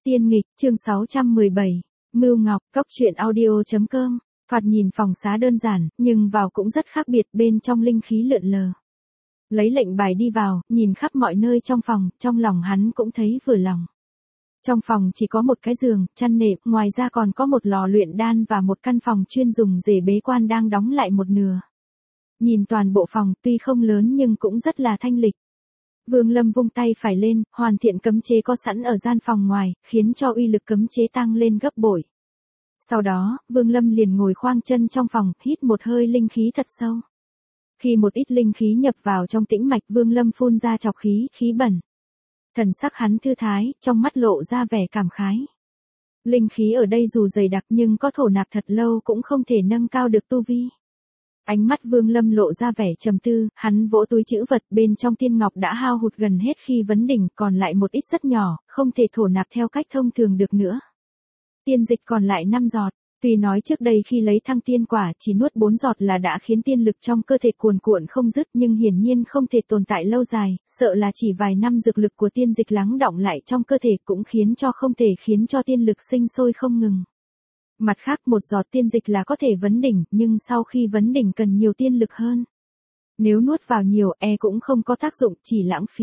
Tiên nghịch, chương 617. Mưu Ngọc, Cốc truyện audio.com. Thoạt nhìn phòng xá đơn giản, nhưng vào cũng rất khác biệt, bên trong linh khí lượn lờ. Lấy lệnh bài đi vào, nhìn khắp mọi nơi trong phòng, trong lòng hắn cũng thấy vừa lòng. Trong phòng chỉ có một cái giường, chăn nệm, ngoài ra còn có một lò luyện đan và một căn phòng chuyên dùng để bế quan đang đóng lại một nửa. Nhìn toàn bộ phòng, tuy không lớn nhưng cũng rất là thanh lịch. Vương Lâm vung tay phải lên, hoàn thiện cấm chế có sẵn ở gian phòng ngoài, khiến cho uy lực cấm chế tăng lên gấp bội. Sau đó, Vương Lâm liền ngồi khoang chân trong phòng, hít một hơi linh khí thật sâu. Khi một ít linh khí nhập vào trong tĩnh mạch, Vương Lâm phun ra trọc khí bẩn. Thần sắc hắn thư thái, trong mắt lộ ra vẻ cảm khái. Linh khí ở đây dù dày đặc nhưng có thổ nạp thật lâu cũng không thể nâng cao được tu vi. Ánh mắt Vương Lâm lộ ra vẻ trầm tư, hắn vỗ túi trữ vật, bên trong tiên ngọc đã hao hụt gần hết khi vấn đỉnh, còn lại một ít rất nhỏ, không thể thổ nạp theo cách thông thường được nữa. Tiên dịch còn lại 5 giọt, tuy nói trước đây khi lấy thăng tiên quả chỉ nuốt 4 giọt là đã khiến tiên lực trong cơ thể cuồn cuộn không dứt, nhưng hiển nhiên không thể tồn tại lâu dài, sợ là chỉ vài năm dược lực của tiên dịch lắng đọng lại trong cơ thể cũng không thể khiến cho tiên lực sinh sôi không ngừng. Mặt khác, 1 giọt tiên dịch là có thể vấn đỉnh, nhưng sau khi vấn đỉnh cần nhiều tiên lực hơn. Nếu nuốt vào nhiều cũng không có tác dụng, chỉ lãng phí.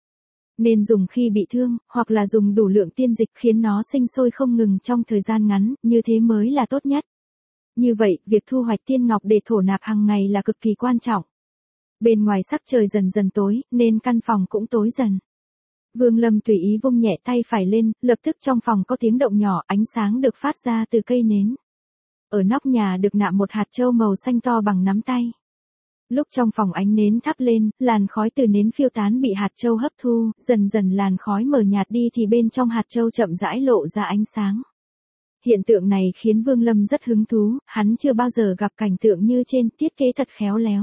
Nên dùng khi bị thương, hoặc là dùng đủ lượng tiên dịch khiến nó sinh sôi không ngừng trong thời gian ngắn, như thế mới là tốt nhất. Như vậy, việc thu hoạch tiên ngọc để thổ nạp hàng ngày là cực kỳ quan trọng. Bên ngoài sắc trời dần dần tối, nên căn phòng cũng tối dần. Vương Lâm tùy ý vung nhẹ tay phải lên, lập tức trong phòng có tiếng động nhỏ, ánh sáng được phát ra từ cây nến. Ở nóc nhà được nạm một hạt châu màu xanh to bằng nắm tay. Lúc trong phòng ánh nến thắp lên, làn khói từ nến phiêu tán bị hạt châu hấp thu, dần dần làn khói mờ nhạt đi thì bên trong hạt châu chậm rãi lộ ra ánh sáng. Hiện tượng này khiến Vương Lâm rất hứng thú, hắn chưa bao giờ gặp cảnh tượng như trên, thiết kế thật khéo léo.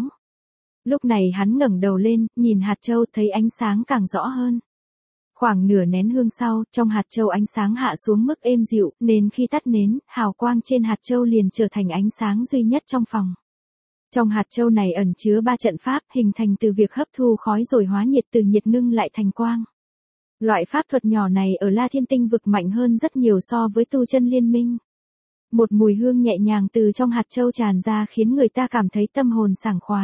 Lúc này hắn ngẩng đầu lên, nhìn hạt châu thấy ánh sáng càng rõ hơn. Khoảng nửa nén hương sau, trong hạt châu ánh sáng hạ xuống mức êm dịu, nên khi tắt nến, hào quang trên hạt châu liền trở thành ánh sáng duy nhất trong phòng. Trong hạt châu này ẩn chứa 3 trận pháp, hình thành từ việc hấp thu khói rồi hóa nhiệt, từ nhiệt ngưng lại thành quang. Loại pháp thuật nhỏ này ở La Thiên Tinh vực mạnh hơn rất nhiều so với tu chân liên minh. Một mùi hương nhẹ nhàng từ trong hạt châu tràn ra khiến người ta cảm thấy tâm hồn sảng khoái.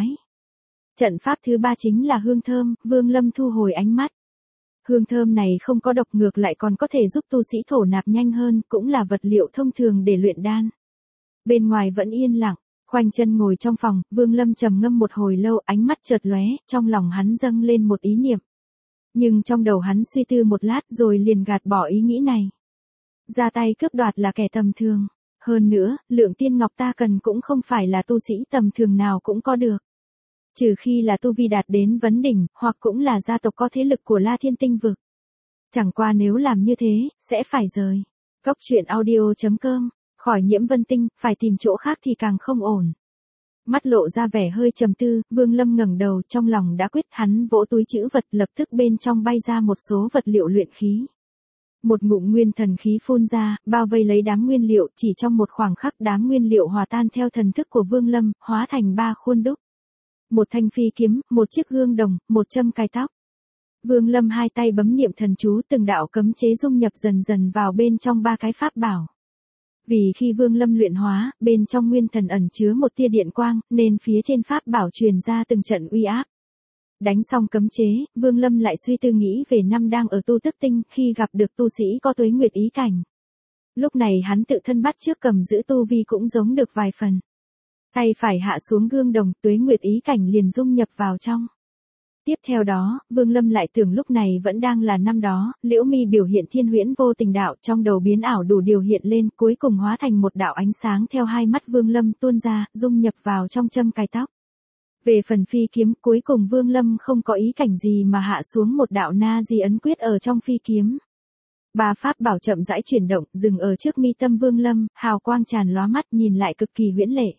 Trận pháp thứ 3 chính là hương thơm, Vương Lâm thu hồi ánh mắt. Hương thơm này không có độc, ngược lại còn có thể giúp tu sĩ thổ nạp nhanh hơn, cũng là vật liệu thông thường để luyện đan. Bên ngoài vẫn yên lặng, khoanh chân ngồi trong phòng, Vương Lâm trầm ngâm một hồi lâu, ánh mắt chợt lóe, trong lòng hắn dâng lên một ý niệm. Nhưng trong đầu hắn suy tư một lát rồi liền gạt bỏ ý nghĩ này. Ra tay cướp đoạt là kẻ tầm thường. Hơn nữa, lượng tiên ngọc ta cần cũng không phải là tu sĩ tầm thường nào cũng có được. Trừ khi là tu vi đạt đến vấn đỉnh, hoặc cũng là gia tộc có thế lực của La Thiên Tinh vực. Chẳng qua nếu làm như thế, sẽ phải rời. Cốc truyện audio.com. Khỏi Nhiễm Vân Tinh, phải tìm chỗ khác thì càng không ổn. Mắt lộ ra vẻ hơi trầm tư, Vương Lâm ngẩng đầu, trong lòng đã quyết, hắn vỗ túi trữ vật, lập tức bên trong bay ra một số vật liệu luyện khí. Một ngụm nguyên thần khí phun ra, bao vây lấy đám nguyên liệu, chỉ trong một khoảng khắc đám nguyên liệu hòa tan theo thần thức của Vương Lâm, hóa thành 3 khuôn đúc. Một thanh phi kiếm, một chiếc gương đồng, một châm cài tóc. Vương Lâm hai tay bấm niệm thần chú, từng đạo cấm chế dung nhập dần dần vào bên trong 3 cái pháp bảo. Vì khi Vương Lâm luyện hóa, bên trong nguyên thần ẩn chứa một tia điện quang, nên phía trên pháp bảo truyền ra từng trận uy áp. Đánh xong cấm chế, Vương Lâm lại suy tư nghĩ về năm đang ở tu tức tinh, khi gặp được tu sĩ có tuế nguyệt ý cảnh. Lúc này hắn tự thân bắt trước cầm giữ tu vi cũng giống được vài phần. Tay phải hạ xuống gương đồng, tuế nguyệt ý cảnh liền dung nhập vào trong. Tiếp theo đó, Vương Lâm lại tưởng lúc này vẫn đang là năm đó, Liễu Mi biểu hiện thiên huyễn vô tình đạo, trong đầu biến ảo đủ điều hiện lên, cuối cùng hóa thành một đạo ánh sáng theo hai mắt Vương Lâm tuôn ra, dung nhập vào trong châm cài tóc. Về phần phi kiếm, cuối cùng Vương Lâm không có ý cảnh gì mà hạ xuống một đạo na di ấn quyết ở trong phi kiếm. 3 pháp bảo chậm rãi chuyển động, dừng ở trước mi tâm Vương Lâm, hào quang tràn lóa mắt, nhìn lại cực kỳ huyễn lệ.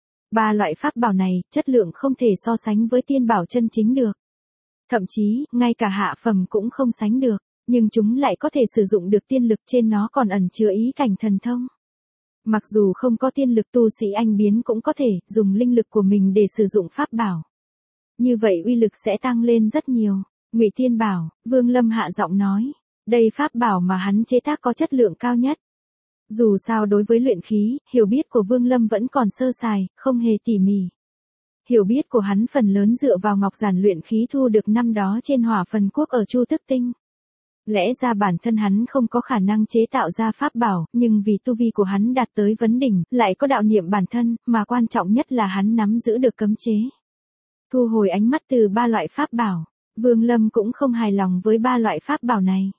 3 loại pháp bảo này, chất lượng không thể so sánh với tiên bảo chân chính được. Thậm chí, ngay cả hạ phẩm cũng không sánh được, nhưng chúng lại có thể sử dụng được tiên lực, trên nó còn ẩn chứa ý cảnh thần thông. Mặc dù không có tiên lực, tu sĩ anh biến cũng có thể dùng linh lực của mình để sử dụng pháp bảo. Như vậy uy lực sẽ tăng lên rất nhiều. Ngụy Tiên bảo, Vương Lâm hạ giọng nói. Đây pháp bảo mà hắn chế tác có chất lượng cao nhất. Dù sao đối với luyện khí, hiểu biết của Vương Lâm vẫn còn sơ sài, không hề tỉ mỉ. Hiểu biết của hắn phần lớn dựa vào ngọc giản luyện khí thu được năm đó trên Hỏa Phần Quốc ở Chu Tức Tinh. Lẽ ra bản thân hắn không có khả năng chế tạo ra pháp bảo, nhưng vì tu vi của hắn đạt tới vấn đỉnh, lại có đạo niệm bản thân, mà quan trọng nhất là hắn nắm giữ được cấm chế. Thu hồi ánh mắt từ ba loại pháp bảo, Vương Lâm cũng không hài lòng với ba loại pháp bảo này.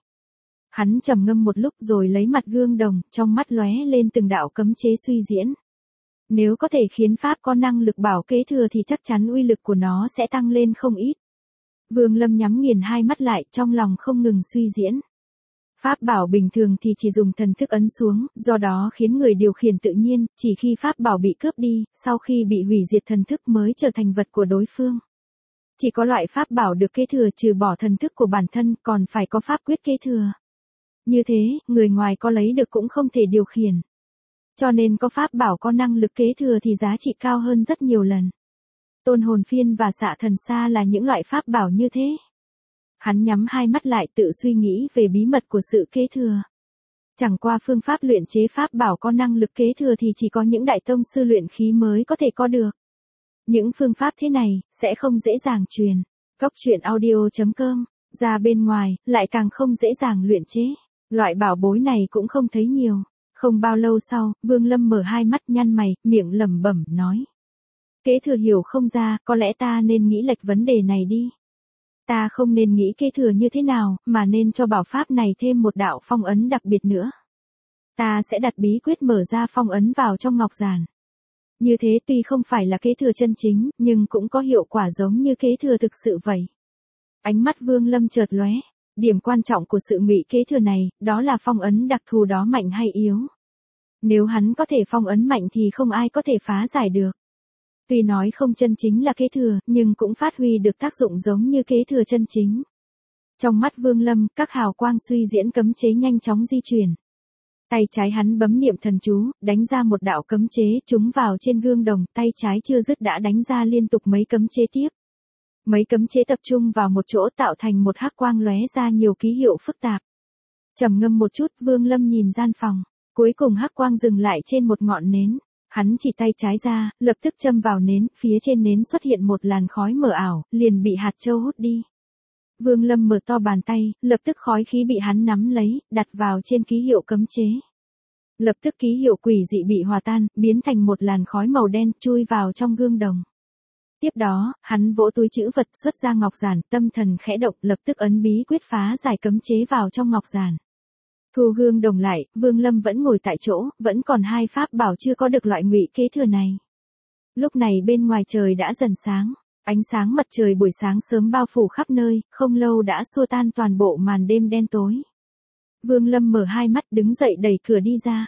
Hắn trầm ngâm một lúc rồi lấy mặt gương đồng, trong mắt lóe lên từng đạo cấm chế suy diễn. Nếu có thể khiến pháp có năng lực bảo kế thừa thì chắc chắn uy lực của nó sẽ tăng lên không ít. Vương Lâm nhắm nghiền hai mắt lại, trong lòng không ngừng suy diễn. Pháp bảo bình thường thì chỉ dùng thần thức ấn xuống, do đó khiến người điều khiển tự nhiên, chỉ khi pháp bảo bị cướp đi, sau khi bị hủy diệt thần thức mới trở thành vật của đối phương. Chỉ có loại pháp bảo được kế thừa trừ bỏ thần thức của bản thân còn phải có pháp quyết kế thừa. Như thế, người ngoài có lấy được cũng không thể điều khiển. Cho nên có pháp bảo có năng lực kế thừa thì giá trị cao hơn rất nhiều lần. Tôn hồn phiên và xạ thần sa là những loại pháp bảo như thế. Hắn nhắm hai mắt lại tự suy nghĩ về bí mật của sự kế thừa. Chẳng qua phương pháp luyện chế pháp bảo có năng lực kế thừa thì chỉ có những đại tông sư luyện khí mới có thể có được. Những phương pháp thế này, sẽ không dễ dàng truyền. Cốc truyện audio.com, ra bên ngoài, lại càng không dễ dàng luyện chế. Loại bảo bối này cũng không thấy nhiều. Không bao lâu sau, Vương Lâm mở hai mắt nhăn mày, miệng lẩm bẩm nói. Kế thừa hiểu không ra, có lẽ ta nên nghĩ lệch vấn đề này đi. Ta không nên nghĩ kế thừa như thế nào, mà nên cho bảo pháp này thêm một đạo phong ấn đặc biệt nữa. Ta sẽ đặt bí quyết mở ra phong ấn vào trong ngọc giản. Như thế tuy không phải là kế thừa chân chính, nhưng cũng có hiệu quả giống như kế thừa thực sự vậy. Ánh mắt Vương Lâm chợt lóe. Điểm quan trọng của sự ngụy kế thừa này, đó là phong ấn đặc thù đó mạnh hay yếu. Nếu hắn có thể phong ấn mạnh thì không ai có thể phá giải được. Tuy nói không chân chính là kế thừa, nhưng cũng phát huy được tác dụng giống như kế thừa chân chính. Trong mắt Vương Lâm, các hào quang suy diễn cấm chế nhanh chóng di chuyển. Tay trái hắn bấm niệm thần chú, đánh ra một đạo cấm chế trúng vào trên gương đồng, tay trái chưa dứt đã đánh ra liên tục mấy cấm chế tiếp. Mấy cấm chế tập trung vào một chỗ tạo thành một hắc quang lóe ra nhiều ký hiệu phức tạp. Trầm ngâm một chút, Vương Lâm nhìn gian phòng, cuối cùng hắc quang dừng lại trên một ngọn nến. Hắn chỉ tay trái ra, lập tức châm vào nến, phía trên nến xuất hiện một làn khói mờ ảo, liền bị hạt châu hút đi. Vương Lâm mở to bàn tay, lập tức khói khí bị hắn nắm lấy, đặt vào trên ký hiệu cấm chế. Lập tức ký hiệu quỷ dị bị hòa tan, biến thành một làn khói màu đen, chui vào trong gương đồng. Tiếp đó, hắn vỗ túi trữ vật xuất ra ngọc giản, tâm thần khẽ động, lập tức ấn bí quyết phá giải cấm chế vào trong ngọc giản. Thu gương đồng lại, Vương Lâm vẫn ngồi tại chỗ, vẫn còn hai pháp bảo chưa có được loại ngụy kế thừa này. Lúc này bên ngoài trời đã dần sáng, ánh sáng mặt trời buổi sáng sớm bao phủ khắp nơi, không lâu đã xua tan toàn bộ màn đêm đen tối. Vương Lâm mở hai mắt đứng dậy đẩy cửa đi ra.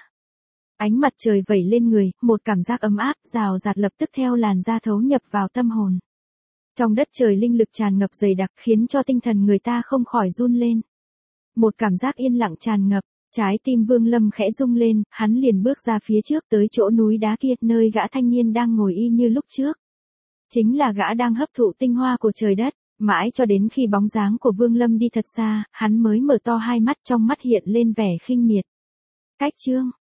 Ánh mặt trời vẩy lên người, một cảm giác ấm áp, rào rạt lập tức theo làn da thấu nhập vào tâm hồn. Trong đất trời linh lực tràn ngập dày đặc khiến cho tinh thần người ta không khỏi run lên. Một cảm giác yên lặng tràn ngập, trái tim Vương Lâm khẽ rung lên, hắn liền bước ra phía trước tới chỗ núi đá kia, nơi gã thanh niên đang ngồi y như lúc trước. Chính là gã đang hấp thụ tinh hoa của trời đất, mãi cho đến khi bóng dáng của Vương Lâm đi thật xa, hắn mới mở to hai mắt, trong mắt hiện lên vẻ khinh miệt. Cách chương